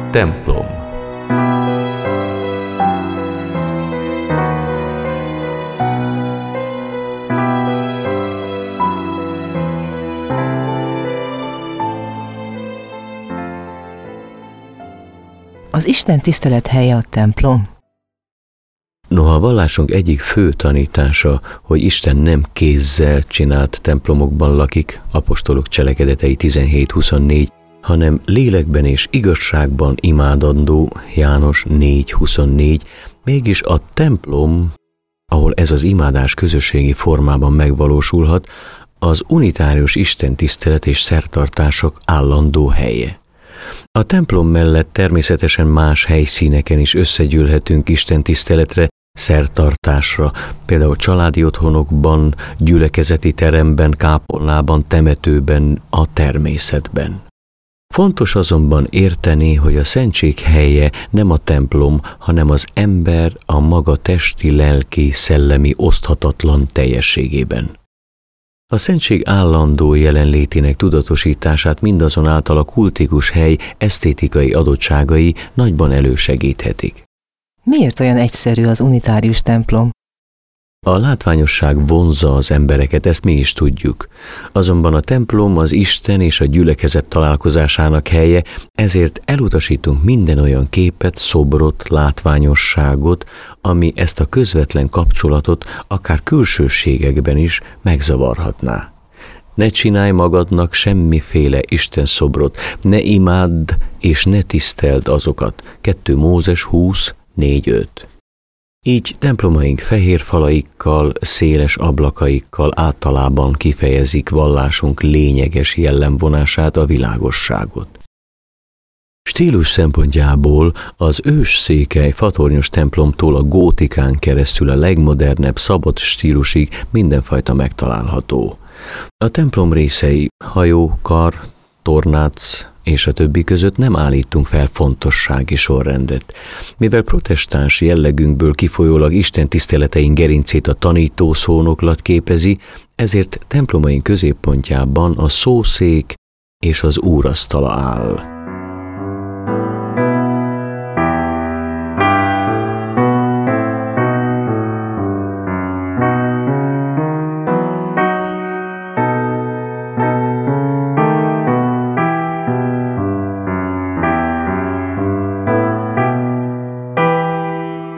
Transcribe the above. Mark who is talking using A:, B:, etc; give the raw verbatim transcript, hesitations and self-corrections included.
A: Templom.
B: Az Isten tisztelet helye a templom?
C: Noha a vallásunk egyik fő tanítása, hogy Isten nem kézzel csinált templomokban lakik, apostolok cselekedetei tizenhét huszonnégy, hanem lélekben és igazságban imádandó, János négy huszonnégy, mégis a templom, ahol ez az imádás közösségi formában megvalósulhat, az unitárius istentisztelet és szertartások állandó helye. A templom mellett természetesen más helyszíneken is összegyűlhetünk istentiszteletre, szertartásra, például családi otthonokban, gyülekezeti teremben, kápolnában, temetőben, a természetben. Fontos azonban érteni, hogy a szentség helye nem a templom, hanem az ember a maga testi, lelki, szellemi oszthatatlan teljességében. A szentség állandó jelenlétének tudatosítását mindazonáltal a kultikus hely esztétikai adottságai nagyban elősegíthetik.
B: Miért olyan egyszerű az unitárius templom?
C: A látványosság vonzza az embereket, ezt mi is tudjuk. Azonban a templom az Isten és a gyülekezet találkozásának helye, ezért elutasítunk minden olyan képet, szobrot, látványosságot, ami ezt a közvetlen kapcsolatot akár külsőségekben is megzavarhatná. Ne csinálj magadnak semmiféle Isten szobrot, ne imádd és ne tiszteld azokat. kettő Mózes húsz négy öt. Így templomaink fehér falaikkal, széles ablakaikkal általában kifejezik vallásunk lényeges jellemvonását, a világosságot. Stílus szempontjából az ősszékely fatornyos templomtól a gótikán keresztül a legmodernebb szabad stílusig mindenfajta megtalálható. A templom részei hajó, kar, tornác és a többi között nem állítunk fel fontossági sorrendet. Mivel protestáns jellegünkből kifolyólag Isten tiszteleteink gerincét a tanító szónoklat képezi, ezért templomaink középpontjában a szószék és az úrasztala áll.